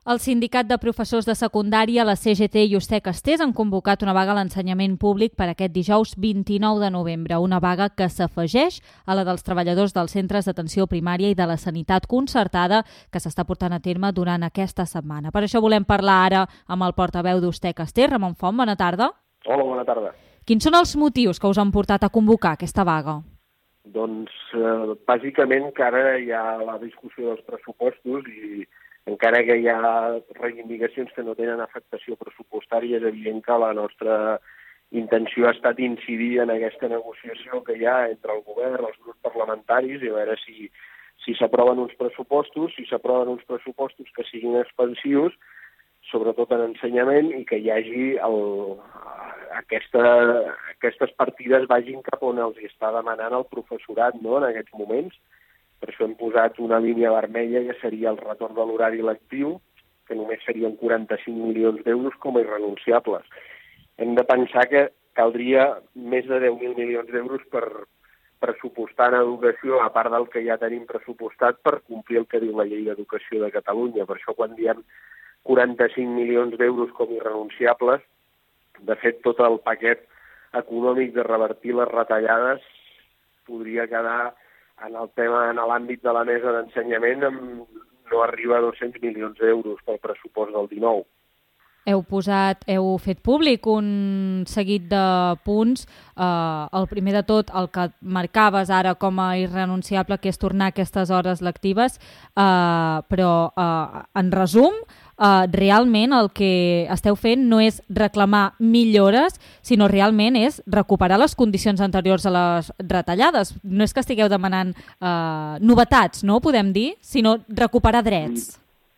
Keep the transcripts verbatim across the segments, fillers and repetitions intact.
El sindicat de professors de secundària, la C G T i USTEC Estés han convocat una vaga a l'ensenyament públic per aquest dijous vint-i-nou de novembre, una vaga que s'afegeix a la dels treballadors dels centres d'atenció primària i de la sanitat concertada que s'està portant a terme durant aquesta setmana. Per això volem parlar ara amb el portaveu d'USTEC Estés, Ramon Font. Bona tarda. Hola, bona tarda. Quins són els motius que us han portat a convocar aquesta vaga? Doncs, eh, bàsicament, que ara hi ha la discussió dels pressupostos i encara que hi ha reivindicacions que no tenen afectació pressupostària, és evident que la nostra intenció ha estat incidir en aquesta negociació que hi ha entre el govern, els grups parlamentaris, i a veure si si s'aproven uns pressupostos, si s'aproven uns pressupostos que siguin expansius, sobretot en ensenyament, i que hi hagi el, aquesta, aquestes partides vagin cap on els està demanant el professorat, no?, en aquests moments. Per això hem posat una línia vermella que seria el retorn de l'horari lectiu, que només serien quaranta-cinc milions d'euros com a irrenunciables. Hem de pensar que caldria més de deu mil milions d'euros per pressupostar en educació, a part del que ja tenim pressupostat, per complir el que diu la Llei d'Educació de Catalunya. Per això quan diem quaranta-cinc milions d'euros com irrenunciables, de fet tot el paquet econòmic de revertir les retallades podria quedar en el tema, en l'àmbit de la mesa d'ensenyament, no arriba a dos-cents milions d'euros pel pressupost del dinou. Heu posat, heu fet públic un seguit de punts. Eh, el primer de tot, el que marcaves ara com a irrenunciable, que és tornar a aquestes hores lectives, eh, però eh, en resum, eh, realment el que esteu fent no és reclamar millores, sinó realment és recuperar les condicions anteriors a les retallades. No és que estigueu demanant eh, novetats, no podem dir, sinó recuperar drets.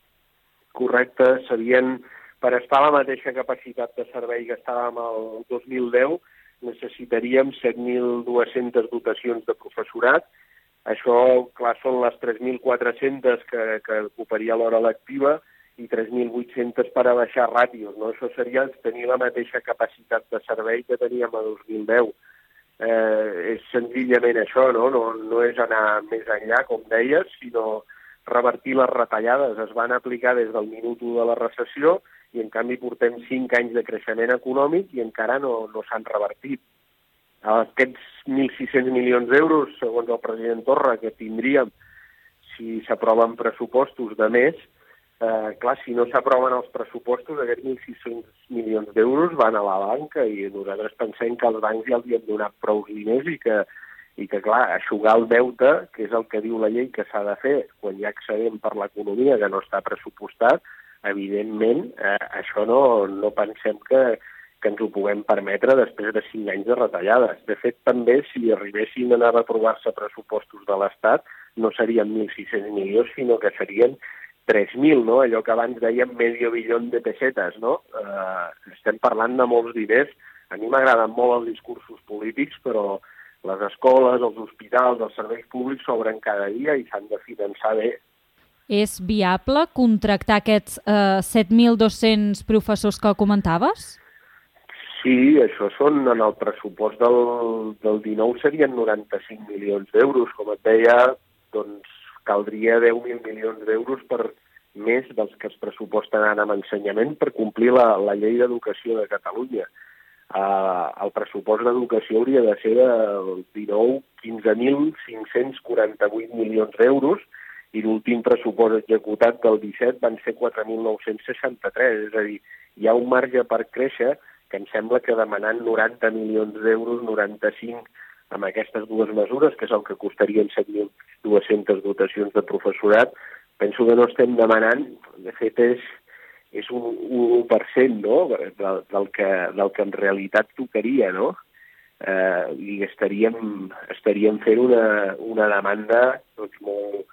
Correcte, serien... Per estar a la mateixa capacitat de servei que estàvem el dos mil deu, necessitaríem set mil dues-centes dotacions de professorat. Això, clar, són les tres mil quatre-centes que, que ocuparia l'hora lectiva i tres mil vuit-centes per a baixar ràtios, no? Això seria tenir la mateixa capacitat de servei que teníem a dos mil deu. Eh, és senzillament això, no? No, no és anar més enllà, com deies, sinó revertir les retallades. Es van aplicar des del minut u de la recessió i en canvi portem cinc anys de creixement econòmic i encara no, no s'han revertit. Aquests mil sis-cents milions d'euros, segons el president Torra, que tindríem si s'aproven pressupostos de més, eh, clar, si no s'aproven els pressupostos, aquests mil sis-cents milions d'euros van a la banca i nosaltres pensem que els bancs ja els hi han donat prou diners i que, i que, clar, aixugar el deute, que és el que diu la llei que s'ha de fer quan hi ha excedent per l'economia que no està pressupostat, evidentment, eh, això no, no pensem que, que ens ho puguem permetre després de cinc anys de retallades. De fet, també, si arribessin a aprovar-se pressupostos de l'Estat, no serien mil sis-cents milions, sinó que serien tres mil, no? Allò que abans dèiem medio billón de pessetes, no? Eh, estem parlant de molts diners. A mi m'agraden molt els discursos polítics, però les escoles, els hospitals, els serveis públics s'obren cada dia i s'han de finançar bé. És viable contractar aquests eh, set mil dos-cents professors que comentaves? Sí, això són, en el pressupost del, del dinou serien noranta-cinc milions d'euros. Com et deia, doncs caldria deu mil milions d'euros per més dels que es pressuposten ara en ensenyament per complir la, la llei d'educació de Catalunya. Uh, el pressupost d'educació hauria de ser del dinou quinze mil cinc-cents quaranta-vuit milions d'euros i l'últim pressupost executat del disset van ser quatre mil nou-cents seixanta-tres. És a dir, hi ha un marge per créixer que em sembla que demanant noranta milions d'euros, noranta-cinc, amb aquestes dues mesures, que és el que costarien set mil dues-centes dotacions de professorat, penso que no estem demanant, de fet és, és un u per cent, no?, del, del, que, del que en realitat tocaria, no? Eh, I estaríem, estaríem fent una, una demanda doncs, molt,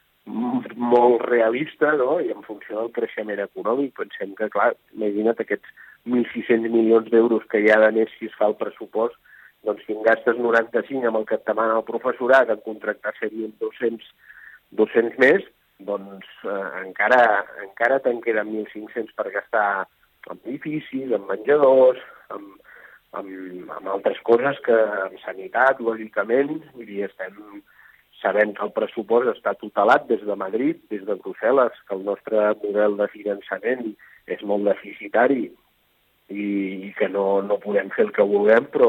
molt realista, no?, i en funció del creixement econòmic. Pensem que, clar, imagina't aquests mil sis-cents milions d'euros que hi ha de més si es fa el pressupost, doncs si en gastes noranta-cinc amb el que et demana el professorat, en contractar serien dos-cents més, doncs eh, encara, encara te'n queden mil cinc-cents per gastar en edificis, en menjadors, en, en, en altres coses que en sanitat, lògicament, vull dir, estem... sabem que el pressupost està tutelat des de Madrid, des de Brussel·les, que el nostre model de finançament és molt deficitari i que no, no podem fer el que vulguem, però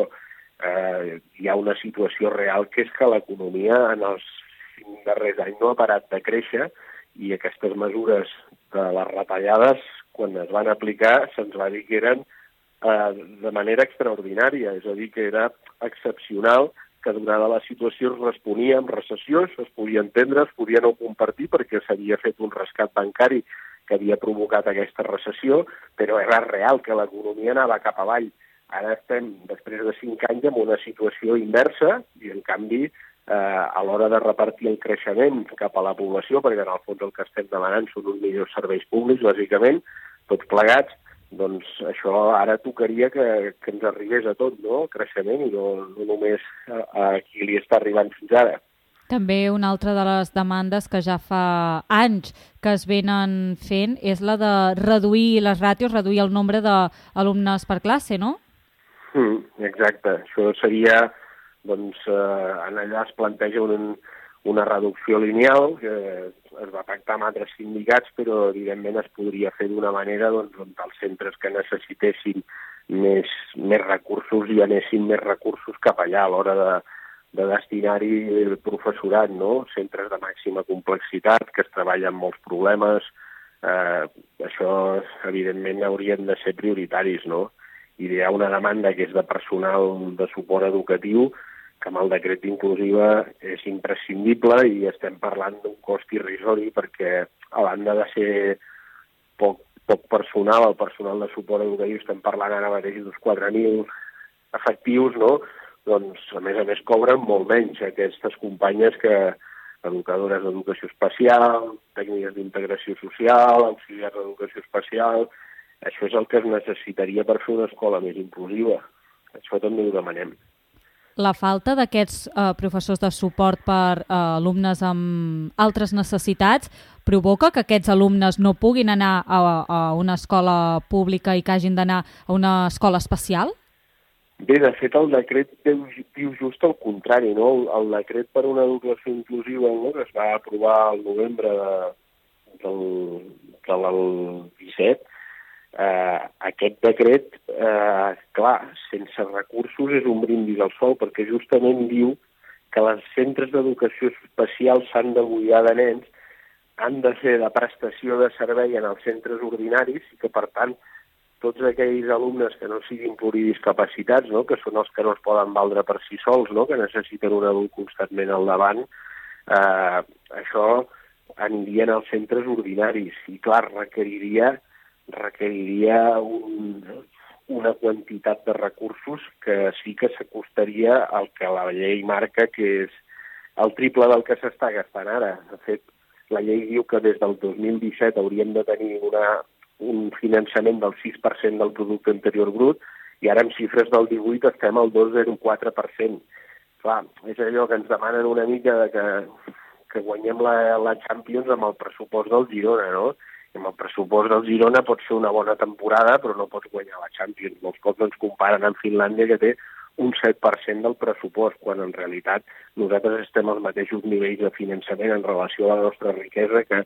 eh, hi ha una situació real que és que l'economia en els cinc darrers anys no ha parat de créixer i aquestes mesures de les retallades, quan es van aplicar, se'ns va dir que eren eh, de manera extraordinària, és a dir, que era excepcional, que donada la situació es responia amb recessió, això es podia entendre, es podia no compartir perquè s'havia fet un rescat bancari que havia provocat aquesta recessió, però era real que l'economia anava cap avall. Ara estem, després de cinc anys, en una situació inversa i, en canvi, eh, a l'hora de repartir el creixement cap a la població, perquè en el fons el que estem demanant són uns millors serveis públics, bàsicament, tots plegats, doncs això ara tocaria que, que ens arribés a tot, no?, el creixement, i no, no només a, a qui li està arribant fins ara. També una altra de les demandes que ja fa anys que es venen fent és la de reduir les ràtios, reduir el nombre d'alumnes per classe, no? Mm, exacte. Això seria, doncs, eh, en allà es planteja un, una reducció lineal que es va pactar amb altres sindicats, però evidentment es podria fer d'una manera doncs, on els centres que necessitessin més, més recursos i anessin més recursos cap allà a l'hora de, de destinar-hi el professorat, no? Centres de màxima complexitat, que es treballen molts problemes, eh, això evidentment haurien de ser prioritaris, no? I hi ha una demanda que és de personal de suport educatiu, que amb el decret d'inclusiva és imprescindible i estem parlant d'un cost irrisori perquè, a banda de ser poc, poc personal, el personal de suport educatiu, estem parlant ara mateix d'uns quatre mil efectius, no? Doncs, a més a més, cobren molt menys aquestes companyes que educadores d'educació especial, tècniques d'integració social, auxiliars d'educació especial. Això és el que es necessitaria per fer una escola més inclusiva. Això també ho demanem. La falta d'aquests eh, professors de suport per eh, alumnes amb altres necessitats provoca que aquests alumnes no puguin anar a, a una escola pública i que hagin d'anar a una escola especial? Bé, de fet, el decret diu, diu just el contrari, no? El, el decret per una educació inclusiva, no?, que es va aprovar al novembre de, del, del disset, eh, aquest decret, eh, clar, sense recursos és un brindis al sol, perquè justament diu que els centres d'educació especial s'han de buidar de nens, han de ser de prestació de servei en els centres ordinaris i que, per tant, tots aquells alumnes que no siguin pluridiscapacitats, no?, que són els que no es poden valdre per si sols, no?, que necessiten un adult constantment al davant, eh, això anirien als centres ordinaris i, clar, requeriria, requeriria un, una quantitat de recursos que sí que s'acostaria al que la llei marca, que és el triple del que s'està gastant ara. De fet, la llei diu que des del dos mil disset hauríem de tenir una, un finançament del sis per cent del producte interior brut i ara amb xifres del divuit estem al dos coma zero quatre per cent. Clar, és allò que ens demanen una mica de que, que guanyem la, la Champions amb el pressupost del Girona, no? I amb el pressupost del Girona pots fer una bona temporada però no pots guanyar la Champions. Molts cops ens comparen amb Finlàndia, que té un set per cent del pressupost, quan en realitat nosaltres estem als mateixos nivells de finançament en relació a la nostra riquesa que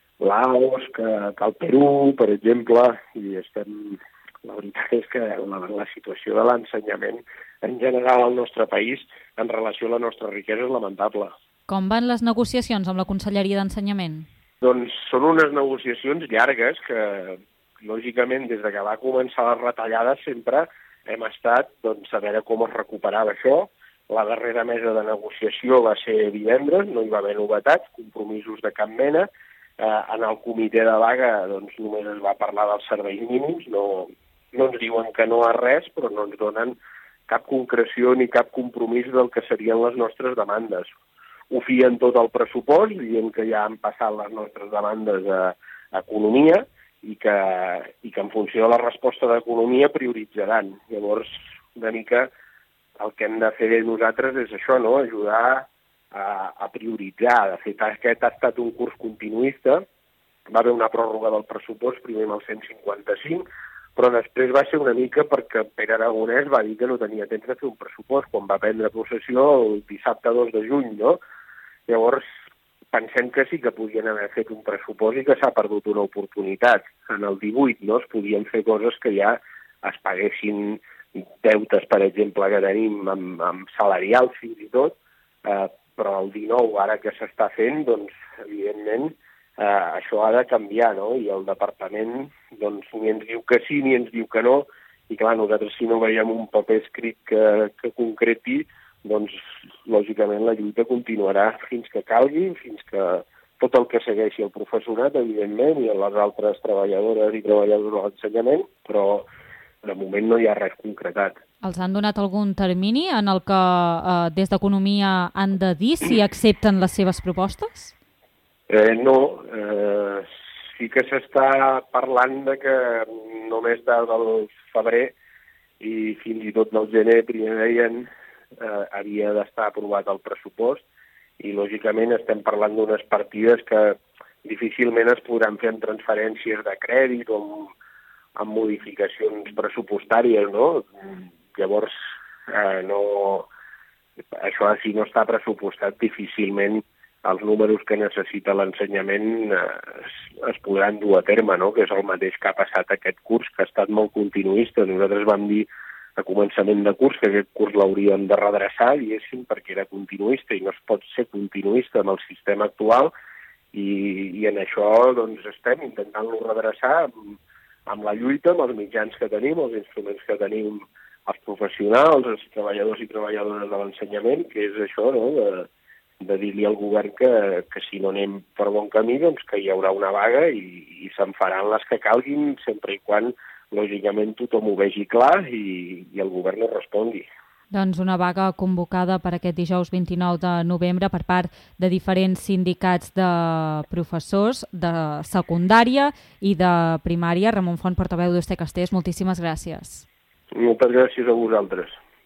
Laos, que, que el Perú, per exemple, i estem... La veritat és que la, la situació de l'ensenyament en general al nostre país en relació a la nostra riquesa és lamentable. Com van les negociacions amb la Conselleria d'Ensenyament? Doncs són unes negociacions llargues que, lògicament, des de que va començar les retallades sempre hem estat doncs, a veure com es recuperava això. La darrera mesa de negociació va ser divendres, no hi va haver novetats, compromisos de cap mena. Eh, en el comitè de vaga doncs, només es va parlar dels serveis mínims, no, no ens diuen que no a res, però no ens donen cap concreció ni cap compromís del que serien les nostres demandes. Ho fien tot al pressupost, dient que ja han passat les nostres demandes a, a Economia i que, i que en funció de la resposta d'Economia prioritzaran. Llavors, una mica el que hem de fer nosaltres és això, no?, ajudar a, a prioritzar. De fet, aquest ha estat un curs continuista, va haver una pròrroga del pressupost, primer amb el cent cinquanta-cinc, però després va ser una mica perquè Pere Aragonès va dir que no tenia temps de fer un pressupost quan va prendre possessió el dissabte dos de juny, no? Llavors, pensem que sí que podien haver fet un pressupost i que s'ha perdut una oportunitat. En el divuit, no?, es podien fer coses que ja es paguessin deutes, per exemple, que tenim amb, amb salarials fins i tot, eh, però el dinou, ara que s'està fent, doncs, evidentment, eh, això ha de canviar, no? I el departament doncs, ni ens diu que sí ni ens diu que no, i clar, nosaltres si no veiem un paper escrit que, que concreti, doncs, lògicament, la lluita continuarà fins que calgui, fins que tot el que segueixi el professorat, evidentment, i les altres treballadores i treballadors de l'ensenyament, però de moment no hi ha res concretat. Els han donat algun termini en el que eh, des d'Economia han de dir si accepten les seves propostes? Eh, no, eh, sí que s'està parlant de que només del febrer i fins i tot del gener, primer deien, eh, havia d'estar aprovat el pressupost i, lògicament, estem parlant d'unes partides que difícilment es podran fer amb transferències de crèdit o amb, amb modificacions pressupostàries, no? Llavors, eh, no, això si no està pressupostat, difícilment els números que necessita l'ensenyament eh, es, es podran dur a terme, no? Que és el mateix que ha passat aquest curs, que ha estat molt continuista. Nosaltres vam dir a començament de curs que aquest curs l'hauríem de redreçar, diguéssim, perquè era continuista i no es pot ser continuista amb el sistema actual i, i en això doncs, estem intentant-lo redreçar amb, amb la lluita, amb els mitjans que tenim, els instruments que tenim els professionals, els treballadors i treballadores de l'ensenyament, que és això, no?, de, de dir-li al govern que, que si no anem per bon camí, doncs que hi haurà una vaga i, i se'n faran les que calguin, sempre i quan, lògicament, tothom ho vegi clar i, i el govern no respongui. Doncs una vaga convocada per aquest dijous vint-i-nou de novembre per part de diferents sindicats de professors de secundària i de primària. Ramon Font, portaveu d'U S T Castells, moltíssimes gràcies. Moltes gràcies a vosaltres.